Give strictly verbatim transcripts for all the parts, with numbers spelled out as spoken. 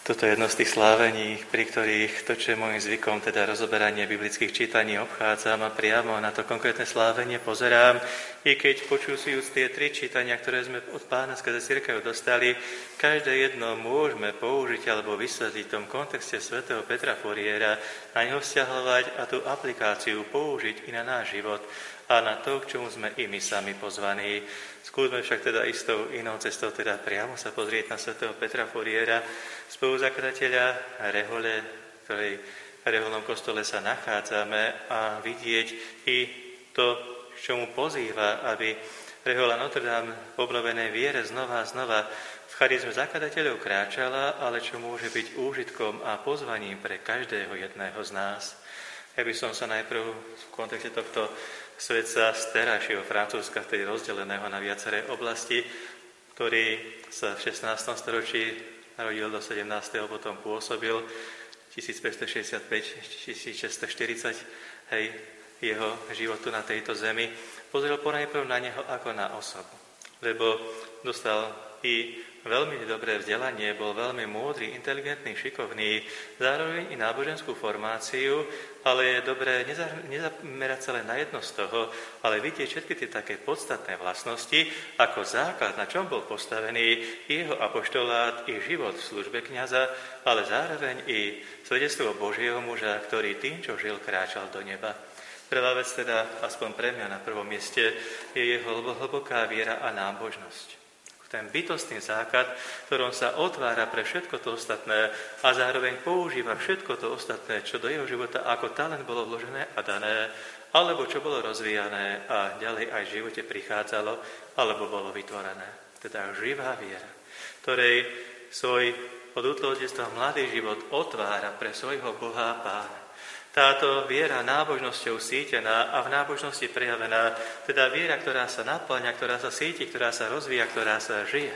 Toto je jedno z tých slávení, pri ktorých to, čo je môjim zvykom, teda rozoberanie biblických čítaní, obchádzam a priamo na to konkrétne slávenie pozerám, i keď počúsujúc tie tri čítania, ktoré sme od Pána skrze cirkev dostali, každé jedno môžeme použiť alebo vysvetliť v tom kontexte svätého Petra Foriera, na neho vzťahovať a tú aplikáciu použiť i na náš život a na to, k čomu sme i my sami pozvaní. Skúsme však teda istou inou cestou, teda priamo sa pozrieť na svätého Petra Foriera, spoluzakladateľa Rehole, v ktorej reholnom kostole sa nachádzame, a vidieť i to, k čomu pozýva, aby Rehoľa Notre Dame v obnovenej viere znova a znova v charizme zakladateľov kráčala, ale čo môže byť úžitkom a pozvaním pre každého jedného z nás. Ja by som sa najprv v kontexte tohto svetca z terajšieho Francúzska, vtedy rozdeleného na viaceré oblasti, ktorý sa v šestnástom storočí narodil do sedemnásteho potom pôsobil tisícpäťstošesťdesiatpäť až tisícšesťstoštyridsať, hej, jeho životu na tejto zemi, pozrel ponajprv na neho ako na osobu, lebo dostal i veľmi dobré vzdelanie, bol veľmi múdry, inteligentný, šikovný, zároveň i náboženskú formáciu, ale je dobré nezamerať sa len na jedno z toho, ale vidieť všetky tie také podstatné vlastnosti ako základ, na čom bol postavený jeho apoštolát i život v službe kňaza, ale zároveň i svedectvo Božieho muža, ktorý tým, čo žil, kráčal do neba. Prvá vec teda, aspoň pre mňa na prvom mieste, je jeho hlboká viera a nábožnosť. Ten bytostný základ, ktorom sa otvára pre všetko to ostatné a zároveň používa všetko to ostatné, čo do jeho života ako talent bolo vložené a dané, alebo čo bolo rozvíjané a ďalej aj v živote prichádzalo, alebo bolo vytvorené. Teda živá viera, ktorej svoj od útleho detstva mladý život otvára pre svojho Boha a Pána. Táto viera nábožnosťou sítená a v nábožnosti prejavená, teda viera, ktorá sa naplňa, ktorá sa síti, ktorá sa rozvíja, ktorá sa žije,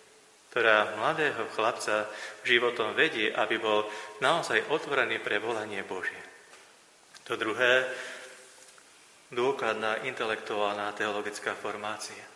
ktorá mladého chlapca životom vedie, aby bol naozaj otvorený pre volanie Božie. To druhé, dôkladná intelektuálna teologická formácia.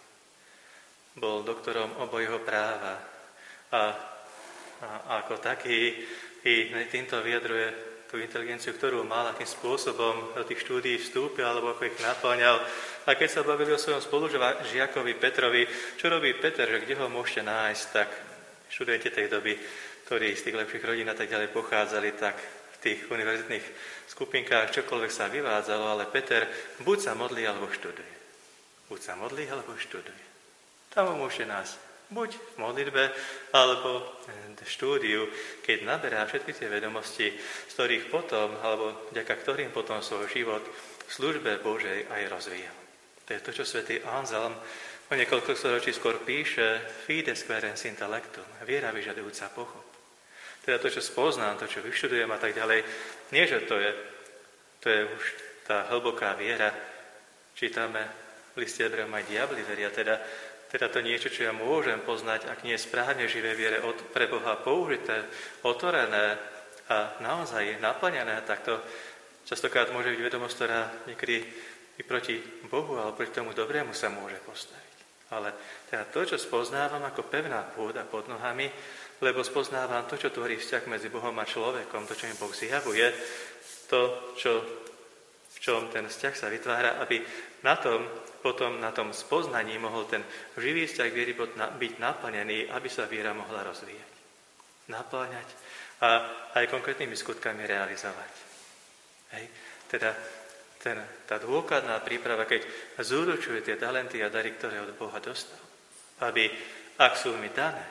Bol doktorom obojeho práva a, a ako taký i týmto vyjadruje tú inteligenciu, ktorú mal, akým spôsobom do tých štúdií vstúpil, alebo ako ich naplňal. A keď sa bavili o svojom spolužiakovi Petrovi, čo robí Peter, že kde ho môžete nájsť, tak študujete tej doby, ktorí z tých lepších rodín a tak ďalej pochádzali, tak v tých univerzitných skupinkách čokoľvek sa vyvádzalo, ale Peter buď sa modlí, alebo študuje. Buď sa modlí, alebo študuje. Tam ho môžete nájsť. Buď v modlitbe, alebo v štúdiu, keď naberá všetky tie vedomosti, z ktorých potom, alebo vďaka ktorým potom svoj život v službe Božej aj rozvíjal. To je to, čo svätý Anselm o niekoľko storočí skôr píše fides querens intellectum, viera vyžadujúca pochop. Teda to, čo spoznám, to, čo vyštudujem a tak ďalej, nie, že to je, to je už tá hlboká viera. Čítame v liste Hebrejom aj diabli veria, teda Teda to niečo, čo ja môžem poznať, ak nie je správne živé viere od, pre Boha použité, otvorené a naozaj naplnené, tak to častokrát môže byť vedomosť, ktorá niekedy i proti Bohu alebo proti tomu dobrému sa môže postaviť. Ale teda to, čo spoznávam ako pevná pôda pod nohami, lebo spoznávam to, čo tvorí vzťah medzi Bohom a človekom, to, čo mi Boh zjavuje, to, čo, v čom ten vzťah sa vytvára, aby na tom potom na tom spoznaní mohol ten živý vzťah viery byť naplnený, aby sa viera mohla rozvíjať. Napĺňať a aj konkrétnymi skutkami realizovať. Hej. Teda ten, tá dôkladná príprava, keď zúročuje tie talenty a dary, ktoré od Boha dostal, aby, ak sú mi dané,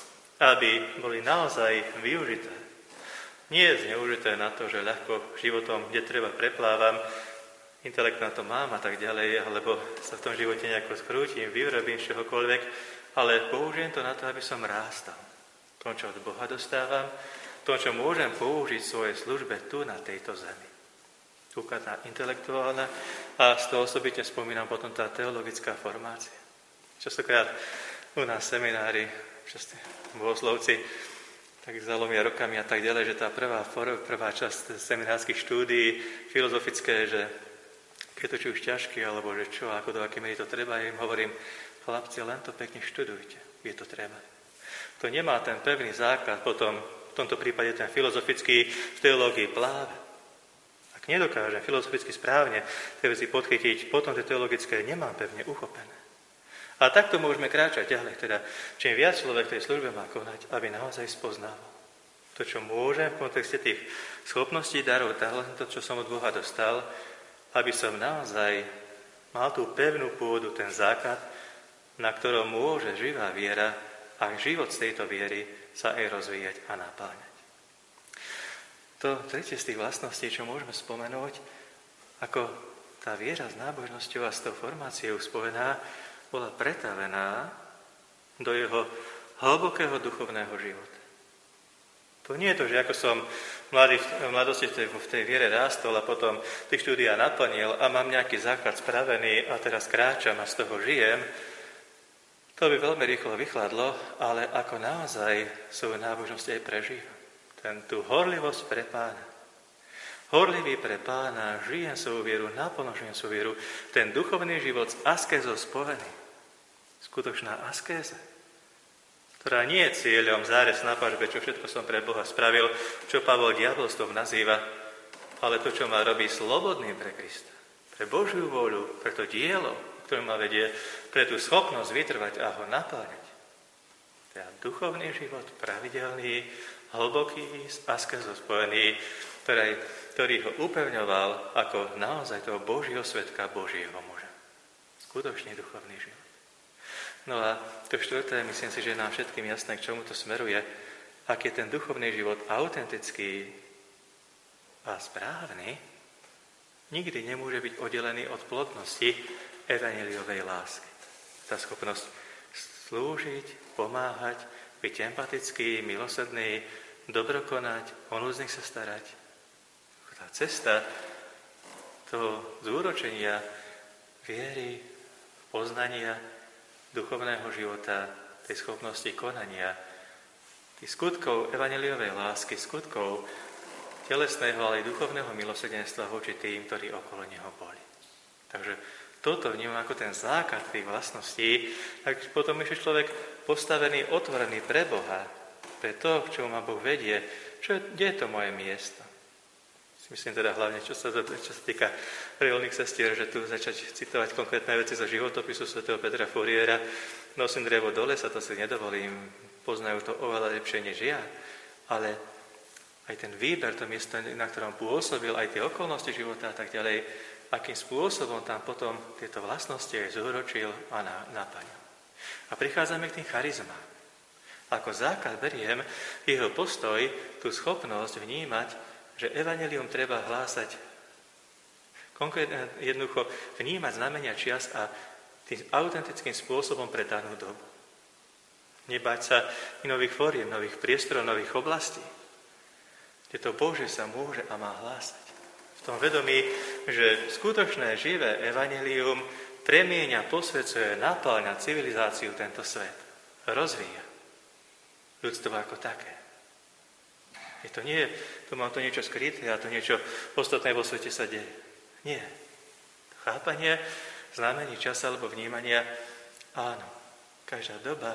aby boli naozaj využité. Nie je zneužité na to, že ľahko životom, kde treba, preplávam, intelekt na to mám a tak ďalej, alebo sa v tom živote nejako skrútim, vyvrobím z čohokoľvek, ale použijem to na to, aby som rástal. To, čo od Boha dostávam, to, čo môžem použiť v svojej službe tu na tejto zemi. Dôkladná intelektuálna a z toho osobitne spomínam potom tá teologická formácia. Častokrát u nás seminári, často bohoslovci, tak zalomia rokami a tak ďalej, že tá prvá, prvá časť seminárskych štúdií filozofické, že keď to či už ťažké, alebo že čo, ako do aké miery to treba, ja im hovorím, chlapci, len to pekne študujte, je to treba. To nemá ten pevný základ potom v tomto prípade ten filozofický v teológii pláve. Ak nedokážem filozoficky správne tie veci podchytiť, potom tie teologické nemám pevne uchopené. A takto môžeme kráčať ďalej, teda čím viac človek v tej službe má konať, aby naozaj spoznával to, čo môžem v kontexte tých schopností, darov, talentov, čo som od Boha dostal, aby som naozaj mal tú pevnú pôdu, ten základ, na ktorom môže živá viera a život z tejto viery sa aj rozvíjať a napáňať. To tretie z tých vlastností, čo môžeme spomenúť, ako tá viera s nábožnosťou a s tou formáciou spojená, bola pretavená do jeho hlbokého duchovného života. To nie je to, že ako som mladý, v mladosti v tej, v tej viere rástol a potom tých štúdia naplnil a mám nejaký základ spravený a teraz kráčam a z toho žijem, to by veľmi rýchlo vychladlo, ale ako naozaj svoju nábožnosť aj prežívam. Ten tú horlivosť pre Pána. Horlivý pre Pána, žijem svoju vieru, naplno žijem svoju vieru. Ten duchovný život s askézou spojený. Skutočná askéza, ktorá nie je cieľom zárez na pažbe, čo všetko som pre Boha spravil, čo Pavol diabolstvom nazýva, ale to, čo ma robí slobodným pre Krista. Pre Božiu vôľu, pre to dielo, ktoré ma vedie, pre tú schopnosť vytrvať a ho napáňať. Teda duchovný život, pravidelný, hlboký, s askézou spojený, ktorý, ktorý ho upevňoval ako naozaj toho Božieho svedka, Božieho muža. Skutočný duchovný život. No a to štvrté, myslím si, že je nám všetkým jasné, k čomu to smeruje, ak je ten duchovný život autentický a správny, nikdy nemôže byť oddelený od plodnosti evanjeliovej lásky. Tá schopnosť slúžiť, pomáhať, byť empatický, milosrdný, dobrokonať, o núdznych sa starať. Tá cesta toho zúročenia viery, poznania, duchovného života, tej schopnosti konania, tých skutkov evanjeliovej lásky, skutkov telesného, ale aj duchovného milosrdenstva voči tým, ktorí okolo neho boli. Takže toto vnímam ako ten základ tých vlastností, tak potom je človek postavený, otvorený pre Boha, pre to, k čomu ma Boh vedie, čo, kde je to moje miesto. Myslím teda hlavne, čo sa, čo sa týka reálnych sestier, že tu začať citovať konkrétne veci zo životopisu svätého Petra Furiera. Nosím drevo do lesa, to si nedovolím, poznajú to oveľa lepšie než ja, ale aj ten výber, to miesto, na ktorom pôsobil, aj tie okolnosti života a tak ďalej, akým spôsobom tam potom tieto vlastnosti aj zúročil a naplnil. A prichádzame k tým charizmám. Ako základ beriem jeho postoj, tú schopnosť vnímať, že evanjelium treba hlásať konkrétne, jednoducho vnímať znamenia čias a tým autentickým spôsobom pre danú dobu. Nebáť sa nových fóriem, nových priestorov, nových oblastí, kde to Bože sa môže a má hlásať. V tom vedomí, že skutočné živé evanjelium premieňa, posvedzuje, napĺňa civilizáciu tento svet. Rozvíja ľudstvo ako také. Je to nie, to má to niečo skryté a to niečo ostatné vo svete sa deje. Nie. Chápanie, znamení časa alebo vnímania, áno. Každá doba,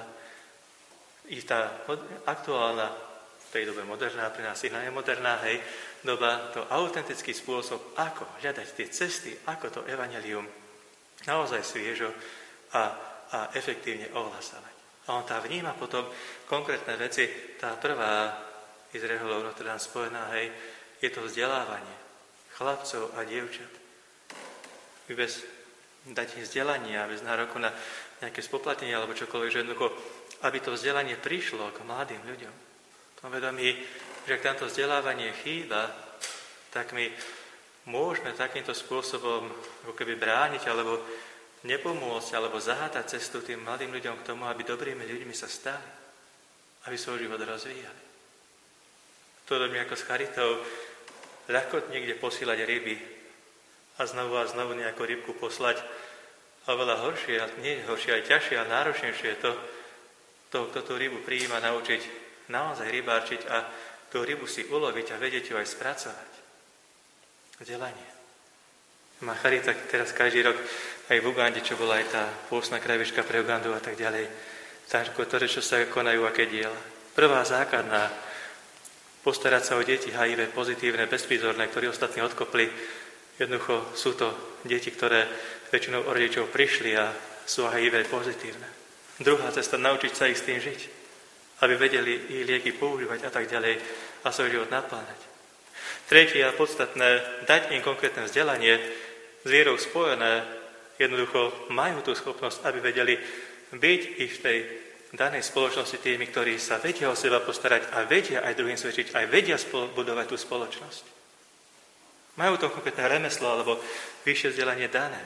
i tá aktuálna, v tej dobe moderná, pre nás iná je moderná, hej, doba, to autentický spôsob, ako hľadať tie cesty, ako to evanjelium naozaj sviežo a, a efektívne ohlasovať. A on tá vníma potom konkrétne veci, tá prvá Izraelov Notre Dame spojená, hej, je to vzdelávanie chlapcov a dievčat. Bez dať im vzdelanie a bez nároku na nejaké spoplatnenie alebo čokoľvek, že jednoducho, aby to vzdelanie prišlo k mladým ľuďom. V tom vedomí, že ak tamto vzdelávanie chýba, tak my môžeme takýmto spôsobom ako keby brániť alebo nepomôcť alebo zahátať cestu tým mladým ľuďom k tomu, aby dobrými ľuďmi sa stali, aby svoj život rozvíjali. To robí ako s charitou, ľahko niekde posílať ryby a znovu a znovu nejakú rybku poslať. A veľa horšie, nie horšie, aj ťažšie a náročnejšie je to, toho, kto tú rybu prijíma, naučiť naozaj rybárčiť a tú rybu si uloviť a vedieť ju aj spracovať. Vzdelanie. Má charita teraz každý rok aj v Ugande, čo bola aj tá pôstna kravička pre Ugandu a tak ďalej. Takže ktoré, čo sa konajú, aké diela. Prvá základná postarať sa o deti há í vé pozitívne, bezprizorné, ktorí ostatní odkopli. Jednoducho sú to deti, ktoré väčšinou od rodičov prišli a sú há í vé pozitívne. Druhá cesta, naučiť sa ich s tým žiť, aby vedeli ich lieky používať a tak ďalej a svoj život napláňať. Tretie a podstatné, dať im konkrétne vzdelanie, s vierou spojené, jednoducho majú tú schopnosť, aby vedeli byť i v tej danej spoločnosti tými, ktorí sa vedia o seba postarať a vedia aj druhým svedčiť, aj vedia budovať tú spoločnosť. Majú to konkrétne remeslo alebo vyššie vzdelanie dané.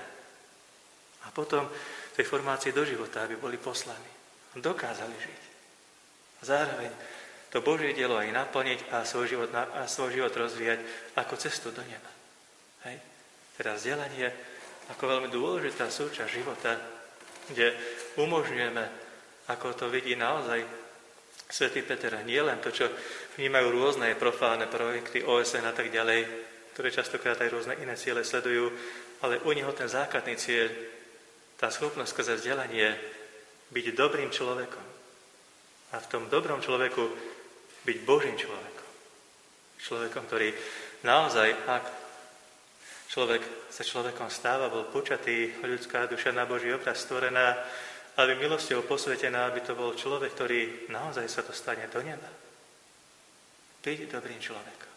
A potom v tej formácii do života, aby boli poslaní. Dokázali žiť. A zároveň to Božie dielo aj naplniť a svoj život, a svoj život rozvíjať ako cestu do neba. Hej. Teda vzdelanie ako veľmi dôležitá súčasť života, kde umožňujeme, ako to vidí naozaj svätý Peter, nie len to, čo vnímajú rôzne profánne projekty ó es en a tak ďalej, ktoré častokrát aj rôzne iné ciele sledujú, ale u neho ten základný cieľ, tá schopnosť skrze vzdelanie byť dobrým človekom. A v tom dobrom človeku byť Božím človekom. Človekom, ktorý naozaj, ak človek sa človekom stáva, bol počatý, ľudská duša na Boží obraz stvorená, aby milosťou posvetená, aby to bol človek, ktorý naozaj sa dostane do neba. Byť dobrým človekom.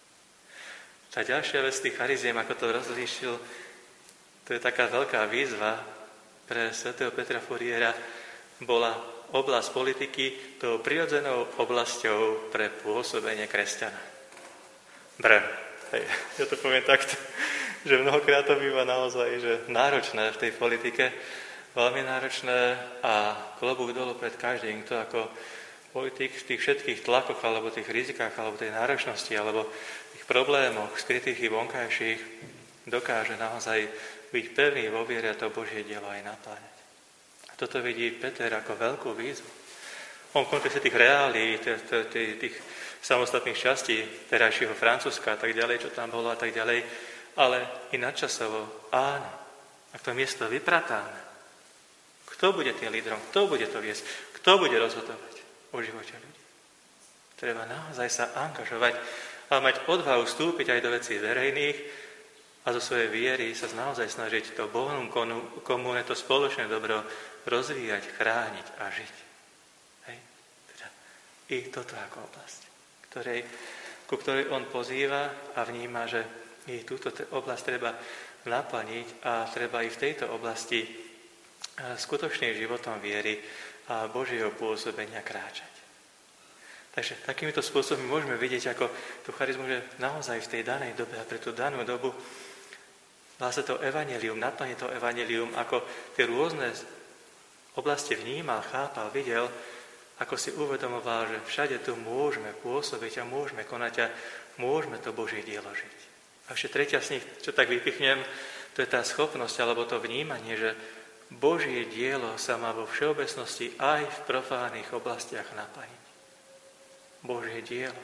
Tá ďalšia vec tých chariziem, ako to rozlíšil, to je taká veľká výzva pre svätého Petra Furiera, bola oblasť politiky tou prirodzenou oblasťou pre pôsobenie kresťana. Brr, hej, ja to poviem takto, že mnohokrát to býva naozaj že náročné v tej politike, veľmi náročné a klobúk dolu pred každým, kto ako politik v tých všetkých tlakoch, alebo tých rizikách, alebo tej náročnosti, alebo tých problémoch, skrytých i vonkajších, dokáže naozaj byť pevný vo viere a to Božie dielo aj napláňať. A toto vidí Peter ako veľkú výzvu. On v kontexte tých reálí, tých samostatných častí terajšieho Francúzska a tak ďalej, čo tam bolo a tak ďalej, ale i nadčasovo, áno, ak to miesto vypratáme, kto bude tým lídrom? Kto bude to viesť? Kto bude rozhodovať o živote ľudí? Treba naozaj sa angažovať a mať odvahu vstúpiť aj do vecí verejných a zo svojej viery sa naozaj snažiť to Bohom komune, to spoločné dobro rozvíjať, chrániť a žiť. Hej? Teda i toto ako oblasť, ktorej, ku ktorej on pozýva a vníma, že i túto oblasť treba naplniť a treba i v tejto oblasti skutočným životom viery a Božieho pôsobenia kráčať. Takže takýmito spôsobmi môžeme vidieť, ako tú charizmu, že naozaj v tej danej dobe a pre tú danú dobu vlastne to evanjelium, naplne to evanjelium, ako tie rôzne oblasti vnímal, chápal, videl, ako si uvedomoval, že všade tu môžeme pôsobiť a môžeme konať a môžeme to Božie dielo žiť. A ešte tretia z nich, čo tak vypichnem, to je tá schopnosť alebo to vnímanie, že Božie dielo sa má vo všeobecnosti aj v profánnych oblastiach naplniť. Božie dielo.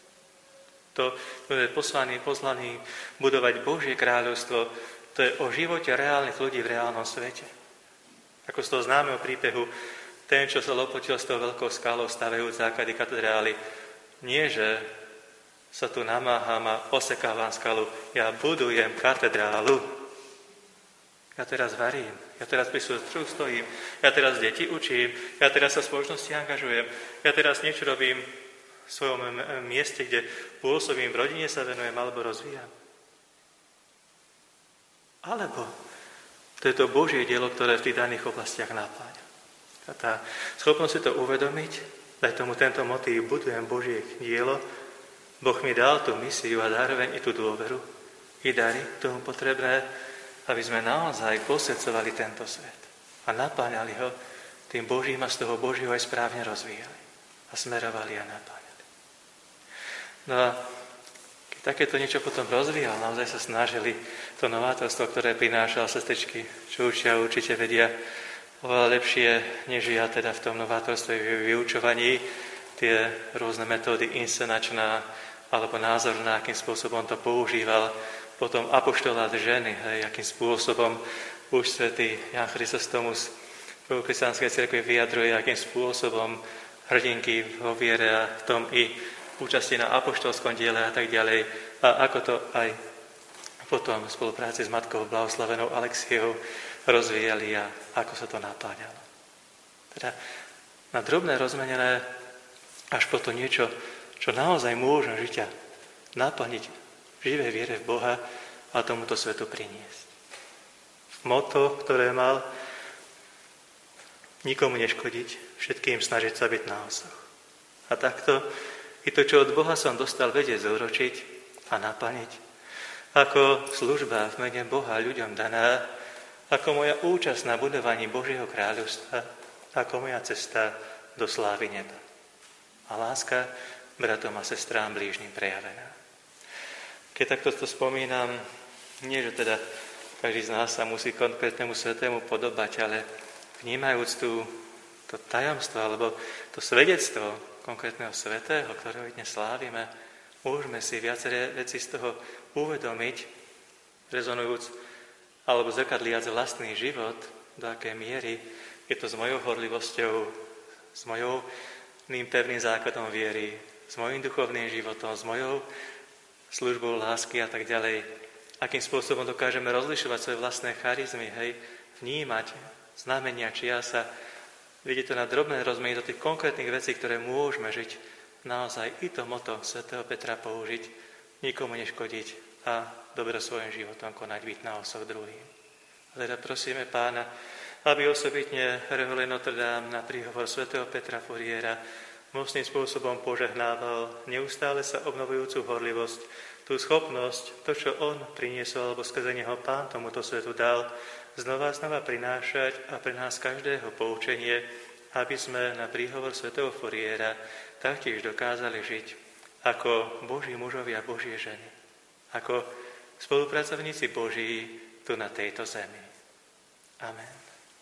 To, to je poslaný, poslaný budovať Božie kráľovstvo, to je o živote reálnych ľudí v reálnom svete. Ako z toho známeho príbehu, ten, čo sa lopotil s tou veľkou skalou stavajúc základy katedrály, nie, že sa tu namáham a osekávam skalu, ja budujem katedrálu. Ja teraz varím, ja teraz pri sústru stojím, ja teraz deti učím, ja teraz sa v spoločnosti angažujem, ja teraz niečo robím v svojom mieste, kde pôsobím, v rodine sa venujem alebo rozvíjam. Alebo to je to Božie dielo, ktoré v tých daných oblastiach napláňa. A tá schopnosť si to uvedomiť, dať tomu tento motív, budujem Božie dielo, Boh mi dal tú misiu a zároveň i tú dôveru, i dary tomu potrebné, aby sme naozaj posvedcovali tento svet a napáňali ho tým Božím a z toho Božieho aj správne rozvíjali a smerovali a napáňali. No a keď takéto niečo potom rozvíjal, naozaj sa snažili to novátorstvo, ktoré prinášal sestričky, čo učia určite vedia oveľa lepšie, než ja teda v tom novátorstve vyučovaní, tie rôzne metódy inscenačná alebo názorná, akým spôsobom to používal. Potom apoštolát ženy, hej, akým spôsobom už svätý Ján Chryzostomus v kresťanskej cirkvi vyjadruje, akým spôsobom hrdinky vo viere a v tom i účasti na apoštolskom diele a tak ďalej. A ako to aj potom v spolupráci s matkou blahoslavenou Alexiou rozvíjali a ako sa to napáňalo. Teda na drobné rozmenené až po to niečo, čo naozaj môže žiťa naplniť v živej viere v Boha a tomuto svetu priniesť. Motto, ktoré mal nikomu neškodiť, všetkým snažiť sa byť na osoch. A takto i to, čo od Boha som dostal, vedieť zauročiť a naplniť. Ako služba v mene Boha ľuďom daná, ako moja účasť na budovaní Božieho kráľovstva, ako moja cesta do slávy neba. A láska bratom a sestrám blížnym prejavená. Keď takto to spomínam, nie, že teda každý z nás sa musí konkrétnemu svetému podobať, ale vnímajúc tú, to tajomstvo, alebo to svedectvo konkrétneho svätého, ktorého dnes slávime, môžeme si viaceré veci z toho uvedomiť, rezonujúc alebo zrkadliac vlastný život, do akej miery je to s mojou horlivosťou, s mojou pevným základom viery, s mojím duchovným životom, s mojou službou lásky a tak ďalej. Akým spôsobom dokážeme rozlišovať svoje vlastné charizmy, hej, vnímať znamenia, či ja sa, vidíte to na drobné rozmeny do tých konkrétnych vecí, ktoré môžeme žiť, naozaj i to motto svätého Petra použiť, nikomu neškodiť a dobre svojím životom konať, byť na osoch druhým. A teda prosíme Pána, aby osobitne rehole Notre Dame na príhovor svätého Petra Fouriera mocným spôsobom požehnával neustále sa obnovujúcu horlivosť, tú schopnosť, to, čo on priniesol, alebo skrze neho Pán tomuto svetu dal, znova a znova prinášať a pre nás každého poučenie, aby sme na príhovor svätého Fouriera taktiež dokázali žiť ako Boží mužovia a Božie ženy, ako spolupracovníci Boží tu na tejto zemi. Amen.